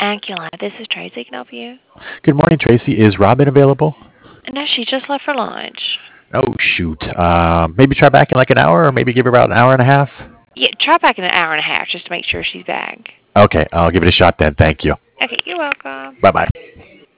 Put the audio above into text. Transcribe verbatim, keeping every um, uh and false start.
Aculine. This is Tracy. Can I help you? Good morning, Tracy. Is Robin available? No, she just left for lunch. Oh, shoot. Um, maybe try back in like an hour, or maybe give her about an hour and a half. Yeah, try back in an hour and a half just to make sure she's back. Okay, I'll give it a shot then. Thank you. Okay, you're welcome. Bye bye.